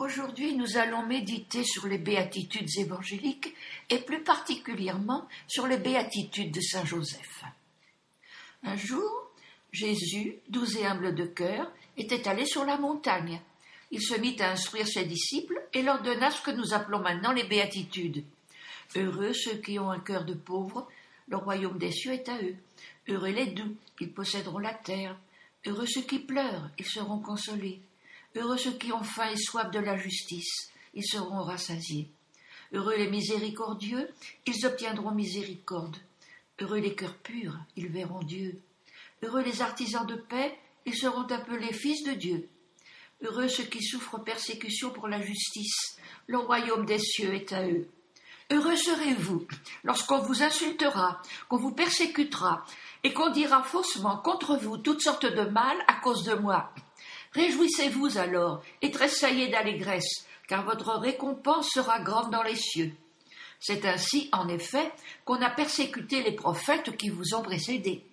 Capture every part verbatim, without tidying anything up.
Aujourd'hui, nous allons méditer sur les béatitudes évangéliques et plus particulièrement sur les béatitudes de saint Joseph. Un jour, Jésus, doux et humble de cœur, était allé sur la montagne. Il se mit à instruire ses disciples et leur donna ce que nous appelons maintenant les béatitudes. Heureux ceux qui ont un cœur de pauvre, le royaume des cieux est à eux. Heureux les doux, ils posséderont la terre. Heureux ceux qui pleurent, ils seront consolés. Heureux ceux qui ont faim et soif de la justice, ils seront rassasiés. Heureux les miséricordieux, ils obtiendront miséricorde. Heureux les cœurs purs, ils verront Dieu. Heureux les artisans de paix, ils seront appelés fils de Dieu. Heureux ceux qui souffrent persécution pour la justice, le royaume des cieux est à eux. Heureux serez-vous lorsqu'on vous insultera, qu'on vous persécutera et qu'on dira faussement contre vous toutes sortes de mal à cause de moi. Réjouissez-vous alors et tressaillez d'allégresse, car votre récompense sera grande dans les cieux. C'est ainsi, en effet, qu'on a persécuté les prophètes qui vous ont précédés.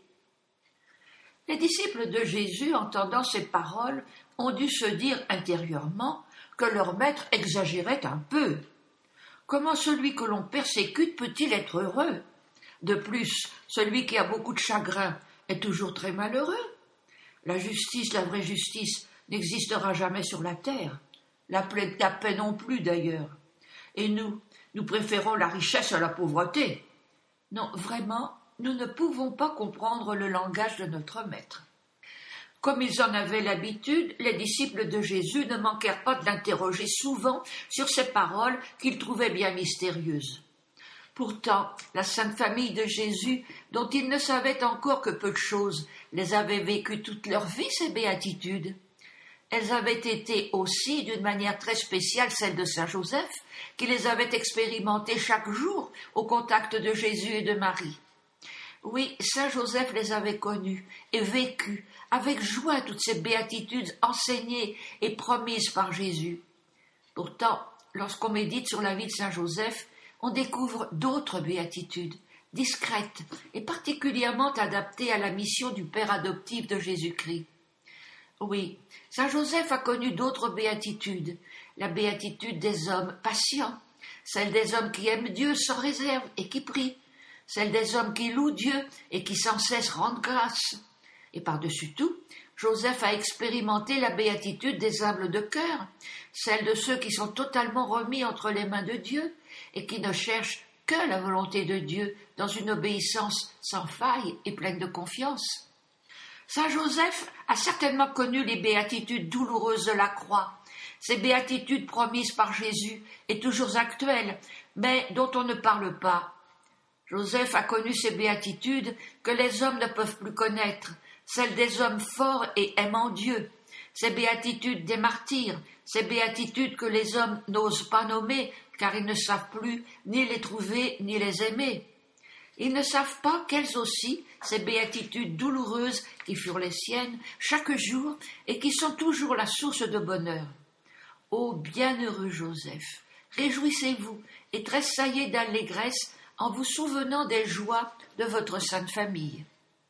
Les disciples de Jésus, entendant ces paroles, ont dû se dire intérieurement que leur maître exagérait un peu. Comment celui que l'on persécute peut-il être heureux? De plus, celui qui a beaucoup de chagrin est toujours très malheureux. La justice, la vraie justice, n'existera jamais sur la terre. La paix, la paix non plus, d'ailleurs. Et nous, nous préférons la richesse à la pauvreté. Non, vraiment, nous ne pouvons pas comprendre le langage de notre maître. Comme ils en avaient l'habitude, les disciples de Jésus ne manquèrent pas de l'interroger souvent sur ces paroles qu'ils trouvaient bien mystérieuses. Pourtant, la Sainte Famille de Jésus, dont ils ne savaient encore que peu de choses, les avait vécues toute leur vie, ces béatitudes. Elles avaient été aussi, d'une manière très spéciale, celles de saint Joseph, qui les avait expérimentées chaque jour au contact de Jésus et de Marie. Oui, saint Joseph les avait connues et vécues avec joie toutes ces béatitudes enseignées et promises par Jésus. Pourtant, lorsqu'on médite sur la vie de saint Joseph, on découvre d'autres béatitudes, discrètes et particulièrement adaptées à la mission du Père adoptif de Jésus-Christ. Oui, saint Joseph a connu d'autres béatitudes, la béatitude des hommes patients, celle des hommes qui aiment Dieu sans réserve et qui prient, celle des hommes qui louent Dieu et qui sans cesse rendent grâce. Et par-dessus tout, Joseph a expérimenté la béatitude des humbles de cœur, celle de ceux qui sont totalement remis entre les mains de Dieu et qui ne cherchent que la volonté de Dieu dans une obéissance sans faille et pleine de confiance. Saint Joseph a certainement connu les béatitudes douloureuses de la croix, ces béatitudes promises par Jésus et toujours actuelles, mais dont on ne parle pas. Joseph a connu ces béatitudes que les hommes ne peuvent plus connaître, celles des hommes forts et aimant Dieu, ces béatitudes des martyrs, ces béatitudes que les hommes n'osent pas nommer car ils ne savent plus ni les trouver ni les aimer. Ils ne savent pas qu'elles aussi, ces béatitudes douloureuses qui furent les siennes chaque jour et qui sont toujours la source de bonheur. Ô bienheureux Joseph, réjouissez-vous et tressaillez d'allégresse en vous souvenant des joies de votre sainte famille.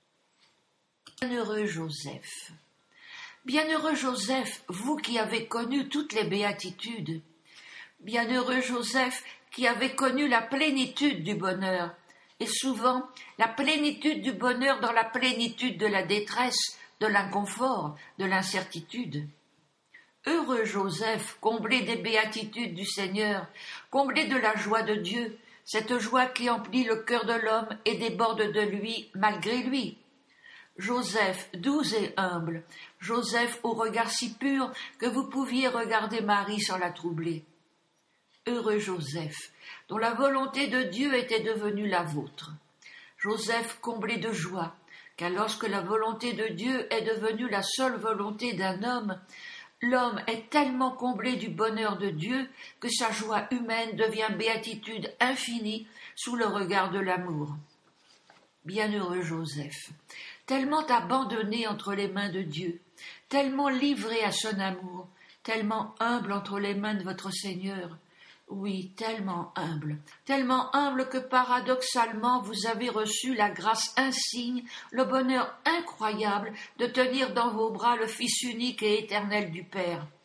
Bienheureux Joseph, bienheureux Joseph, vous qui avez connu toutes les béatitudes, bienheureux Joseph qui avez connu la plénitude du bonheur, et souvent la plénitude du bonheur dans la plénitude de la détresse, de l'inconfort, de l'incertitude. Heureux Joseph, comblé des béatitudes du Seigneur, comblé de la joie de Dieu, cette joie qui emplit le cœur de l'homme et déborde de lui malgré lui. Joseph, doux et humble, Joseph au regard si pur que vous pouviez regarder Marie sans la troubler. Heureux Joseph, dont la volonté de Dieu était devenue la vôtre. Joseph comblé de joie, car lorsque la volonté de Dieu est devenue la seule volonté d'un homme, l'homme est tellement comblé du bonheur de Dieu que sa joie humaine devient béatitude infinie sous le regard de l'amour. Bienheureux Joseph, tellement abandonné entre les mains de Dieu, tellement livré à son amour, tellement humble entre les mains de votre Seigneur, oui, tellement humble, tellement humble que paradoxalement vous avez reçu la grâce insigne, le bonheur incroyable de tenir dans vos bras le Fils unique et éternel du Père.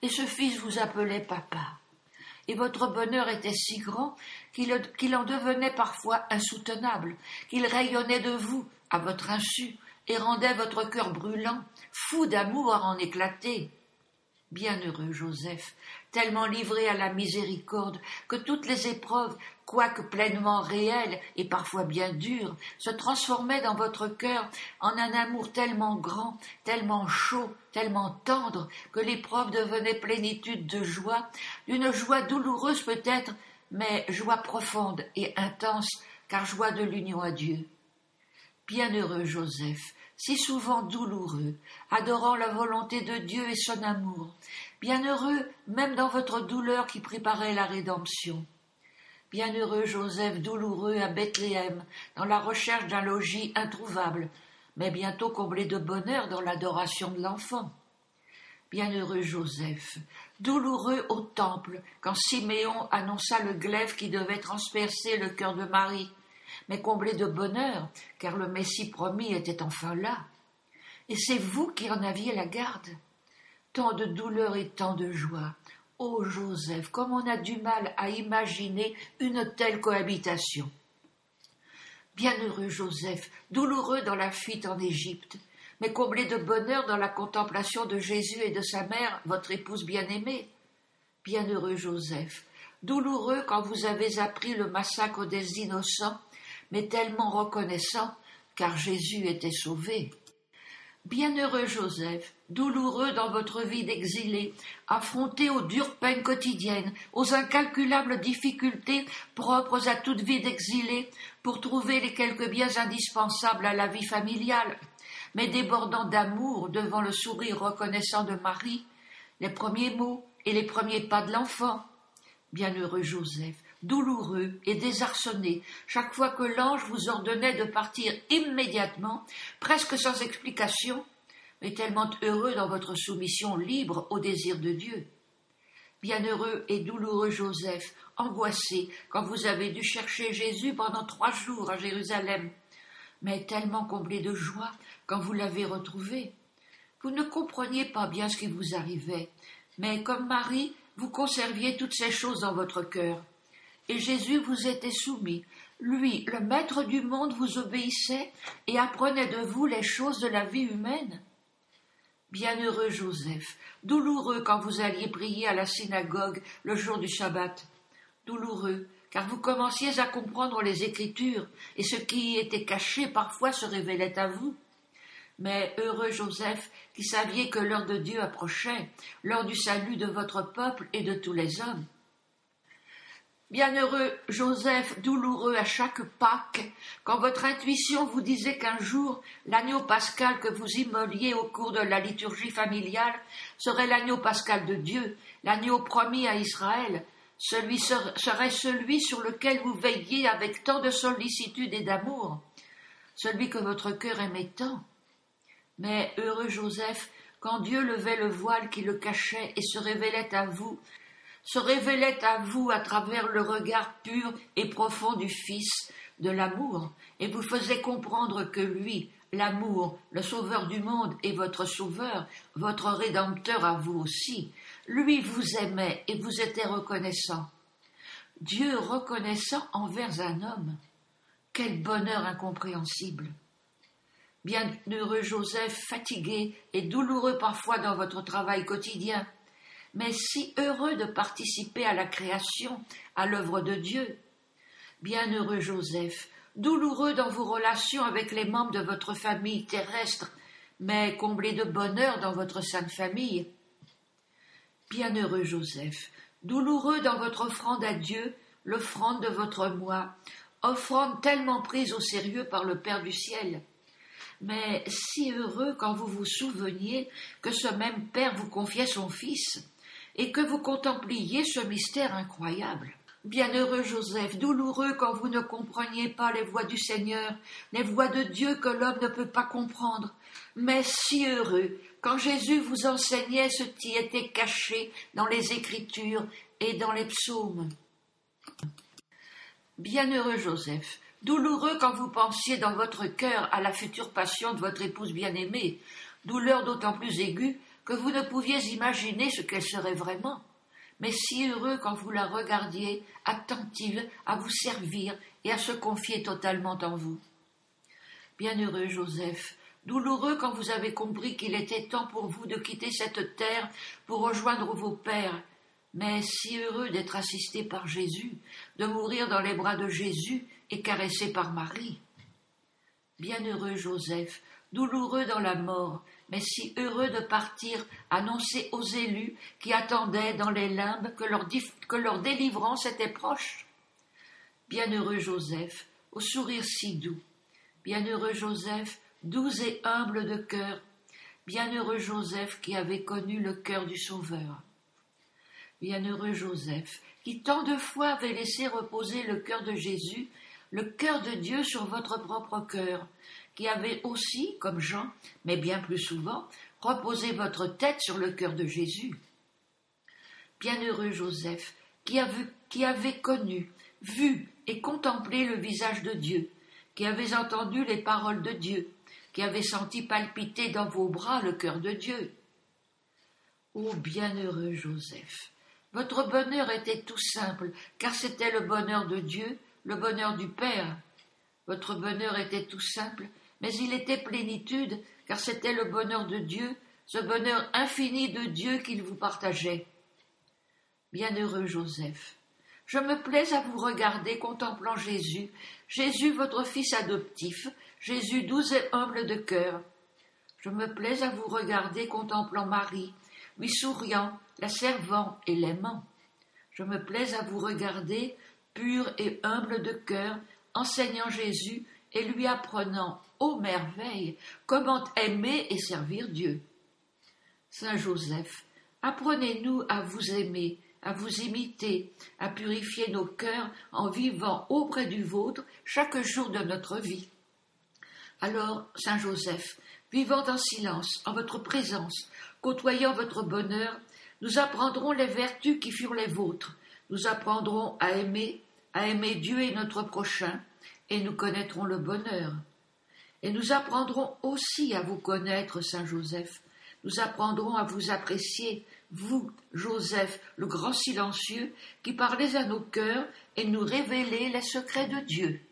et ce fils vous appelait papa. Et votre bonheur était si grand qu'il, qu'il en devenait parfois insoutenable, qu'il rayonnait de vous, à votre insu, et rendait votre cœur brûlant, fou d'amour à en éclater. Bienheureux Joseph, tellement livré à la miséricorde que toutes les épreuves, quoique pleinement réelles et parfois bien dures, se transformaient dans votre cœur en un amour tellement grand, tellement chaud, tellement tendre, que l'épreuve devenait plénitude de joie, d'une joie douloureuse peut-être, mais joie profonde et intense, car joie de l'union à Dieu. Bienheureux Joseph, si souvent douloureux, adorant la volonté de Dieu et son amour, bienheureux même dans votre douleur qui préparait la rédemption. Bienheureux Joseph douloureux à Bethléem, dans la recherche d'un logis introuvable, mais bientôt comblé de bonheur dans l'adoration de l'enfant. Bienheureux Joseph, douloureux au temple, quand Siméon annonça le glaive qui devait transpercer le cœur de Marie, mais comblé de bonheur, car le Messie promis était enfin là. Et c'est vous qui en aviez la garde. Tant de douleur et tant de joie. Ô Joseph, comme on a du mal à imaginer une telle cohabitation. Bienheureux Joseph, douloureux dans la fuite en Égypte, mais comblé de bonheur dans la contemplation de Jésus et de sa mère, votre épouse bien-aimée. Bienheureux Joseph, douloureux quand vous avez appris le massacre des innocents, mais tellement reconnaissant, car Jésus était sauvé. Bienheureux Joseph, douloureux dans votre vie d'exilé, affronté aux dures peines quotidiennes, aux incalculables difficultés propres à toute vie d'exilé, pour trouver les quelques biens indispensables à la vie familiale, mais débordant d'amour devant le sourire reconnaissant de Marie, les premiers mots et les premiers pas de l'enfant. Bienheureux Joseph, douloureux et désarçonné, chaque fois que l'ange vous ordonnait de partir immédiatement, presque sans explication, mais tellement heureux dans votre soumission libre au désir de Dieu. Bienheureux et douloureux Joseph, angoissé quand vous avez dû chercher Jésus pendant trois jours à Jérusalem, mais tellement comblé de joie quand vous l'avez retrouvé. Vous ne compreniez pas bien ce qui vous arrivait, mais comme Marie, vous conserviez toutes ces choses dans votre cœur. Et Jésus vous était soumis. Lui, le maître du monde, vous obéissait et apprenait de vous les choses de la vie humaine. Bienheureux Joseph, douloureux quand vous alliez prier à la synagogue le jour du sabbat. Douloureux, car vous commenciez à comprendre les Écritures, et ce qui y était caché parfois se révélait à vous. Mais heureux Joseph, qui saviez que l'heure de Dieu approchait, l'heure du salut de votre peuple et de tous les hommes. Bienheureux Joseph, douloureux à chaque Pâques, quand votre intuition vous disait qu'un jour, l'agneau pascal que vous immoliez au cours de la liturgie familiale serait l'agneau pascal de Dieu, l'agneau promis à Israël, celui serait celui sur lequel vous veilliez avec tant de sollicitude et d'amour, celui que votre cœur aimait tant. Mais heureux Joseph, quand Dieu levait le voile qui le cachait et se révélait à vous, se révélait à vous à travers le regard pur et profond du Fils de l'amour, et vous faisait comprendre que lui, l'amour, le sauveur du monde et votre sauveur, votre rédempteur à vous aussi, lui vous aimait et vous était reconnaissant. Dieu reconnaissant envers un homme, quel bonheur incompréhensible! Bienheureux Joseph, fatigué et douloureux parfois dans votre travail quotidien, mais si heureux de participer à la création, à l'œuvre de Dieu. Bienheureux Joseph, douloureux dans vos relations avec les membres de votre famille terrestre, mais comblé de bonheur dans votre sainte famille. Bienheureux Joseph, douloureux dans votre offrande à Dieu, l'offrande de votre moi, offrande tellement prise au sérieux par le Père du ciel. Mais si heureux quand vous vous souveniez que ce même Père vous confiait son Fils, et que vous contempliez ce mystère incroyable. Bienheureux Joseph, douloureux quand vous ne compreniez pas les voies du Seigneur, les voies de Dieu que l'homme ne peut pas comprendre, mais si heureux quand Jésus vous enseignait ce qui était caché dans les Écritures et dans les psaumes. Bienheureux Joseph, douloureux quand vous pensiez dans votre cœur à la future passion de votre épouse bien-aimée, douleur d'autant plus aiguë que vous ne pouviez imaginer ce qu'elle serait vraiment, mais si heureux quand vous la regardiez, attentive à vous servir et à se confier totalement en vous. Bienheureux Joseph, douloureux quand vous avez compris qu'il était temps pour vous de quitter cette terre pour rejoindre vos pères, mais si heureux d'être assisté par Jésus, de mourir dans les bras de Jésus et caressé par Marie. Bienheureux Joseph, douloureux dans la mort, mais si heureux de partir annoncer aux élus qui attendaient dans les limbes que leur, dif- que leur délivrance était proche. Bienheureux Joseph, au sourire si doux. Bienheureux Joseph, doux et humble de cœur. Bienheureux Joseph qui avait connu le cœur du Sauveur. Bienheureux Joseph, qui tant de fois avait laissé reposer le cœur de Jésus, le cœur de Dieu sur votre propre cœur, qui avait aussi, comme Jean, mais bien plus souvent, reposé votre tête sur le cœur de Jésus. Bienheureux Joseph, qui, a vu, qui avait connu, vu et contemplé le visage de Dieu, qui avait entendu les paroles de Dieu, qui avait senti palpiter dans vos bras le cœur de Dieu. Ô bienheureux Joseph, votre bonheur était tout simple, car c'était le bonheur de Dieu, le bonheur du Père. Votre bonheur était tout simple, mais il était plénitude, car c'était le bonheur de Dieu, ce bonheur infini de Dieu qu'il vous partageait. Bienheureux Joseph, je me plais à vous regarder contemplant Jésus, Jésus votre fils adoptif, Jésus doux et humble de cœur. Je me plais à vous regarder contemplant Marie, lui souriant, la servant et l'aimant. Je me plais à vous regarder, pur et humble de cœur, enseignant Jésus et lui apprenant, ô merveille, comment aimer et servir Dieu. Saint Joseph, apprenez-nous à vous aimer, à vous imiter, à purifier nos cœurs en vivant auprès du vôtre chaque jour de notre vie. Alors, Saint Joseph, vivant en silence, en votre présence, côtoyant votre bonheur, nous apprendrons les vertus qui furent les vôtres, nous apprendrons à aimer, à aimer Dieu et notre prochain, et nous connaîtrons le bonheur. Et nous apprendrons aussi à vous connaître, Saint Joseph. Nous apprendrons à vous apprécier, vous, Joseph, le grand silencieux, qui parlez à nos cœurs et nous révélez les secrets de Dieu.